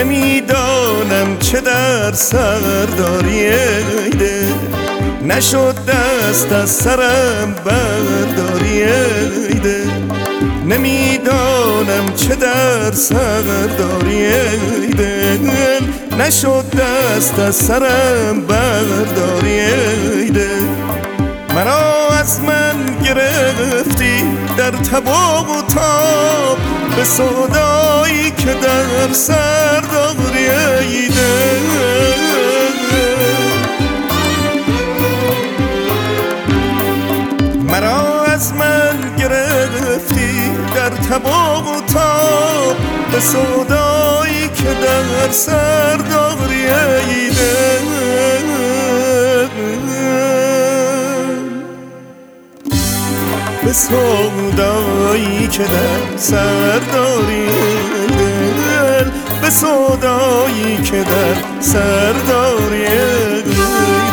نمیدانم چه در سر داری ای دل، نشد دست از سرم برداری ای دل. نمیدانم چه در سر داری ای دل، نشد دست از سرم برداری ای دل. مرا از من گرفتی در تب و تاب، به سودایی که در سر داری ای دل. مرا از من گرفتی در تب و تاب، به سودایی که در سر داری ای دل. به سودایی که در سر داری ای دل، به سودایی که در سر داری ای دل.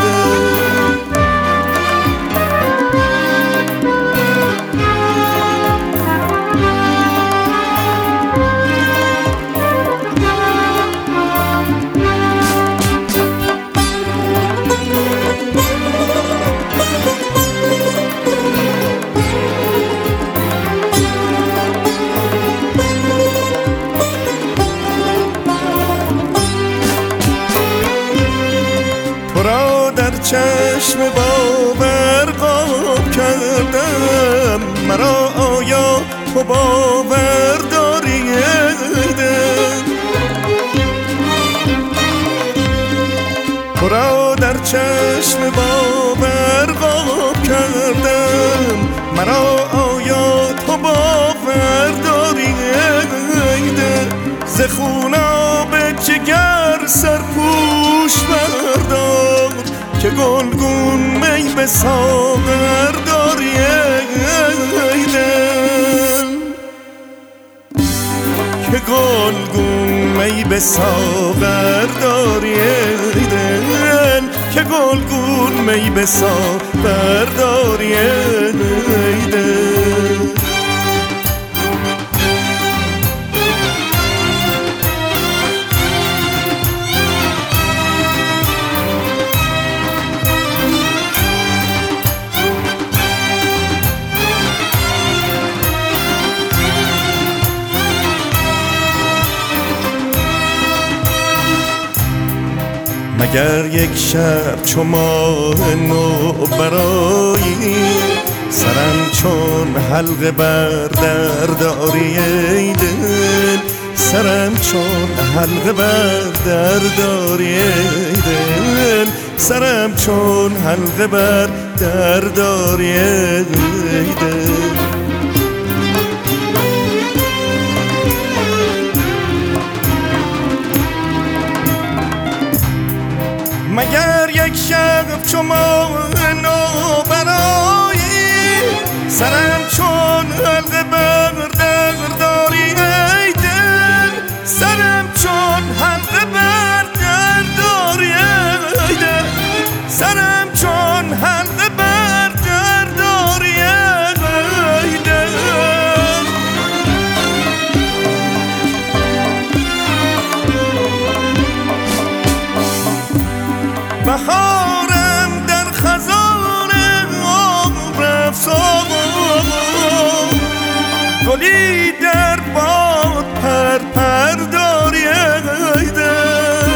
چشم باور قاب کردم، مرا آیا تو باور داری ای دل؟ تو را در چشم باور قاب کردم، مرا آیا تو باور داری ای دل؟ ز خوناب جگر سرپوش بردار، که گلگون می به ساغر داری ای دل. که گلگون می به ساغر داری ای دل، که گلگون می به ساغر داری ای دل. مگر یک شب چو ماه نو برایی، سرم چون حلقه بر در داری ای دل. سرم چون حلقه بر در داری ای دل، سرم چون حلقه بر در داری ای دل. مگر یک شب چو ماه نو برایی، سرم چون حلقه بر در داری ای دل. سرم چون حلقه بر در داری ای دل، سرم چون حلقه بر در داری ای دل. بهارم در خزان عمرافزا، گلی در باد پر داری ای دل.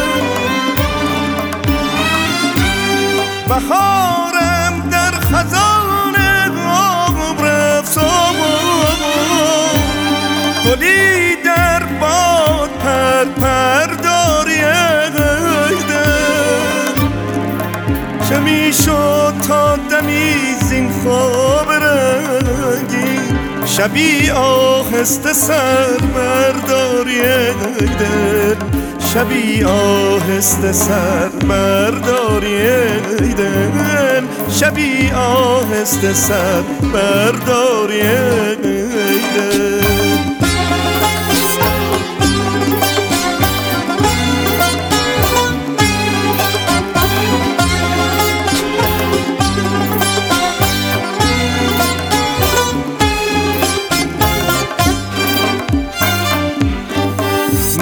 بهارم در خزان عمرافزا، گلی در باد پر داری ای دل. چه میشد تا دمی زین خواب رنگین، شبی آهسته سر برداری ای دل. شبی آهسته سر برداری ای دل، شبی آهسته سر برداری ای دل.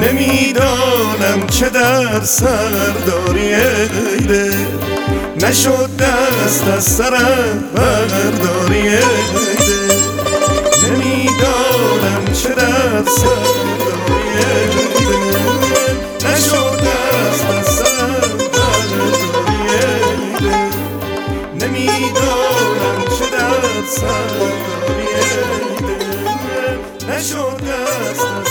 نمیدانم چه در سر داری ای دل، نشد دست از سرم برداری ای دل. نمیدانم چه در سر داری ای دل، نشد دست از سرم برداری ای دل. نمیدانم چه در سر داری ای دل، نشد دست از